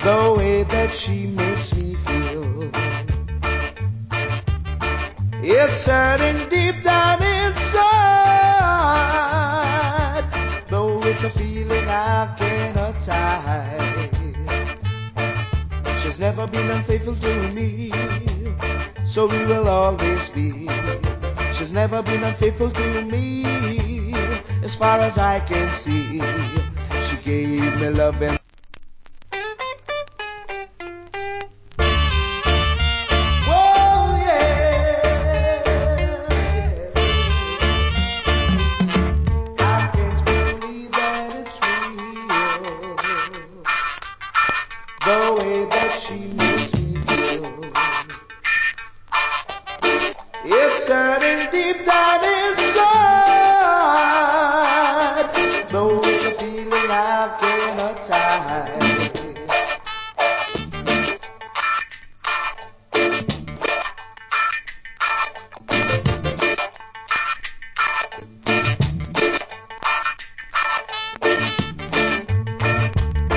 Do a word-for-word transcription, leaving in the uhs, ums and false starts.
the way that she makes me feel. It's hurting deep down inside, though it's a feeling I cannot hide. She's never been unfaithful to me, so we will always be. She's never been unfaithful to me, as far as I can see. She gave me love and the way that she makes me feel. It's hurting deep down.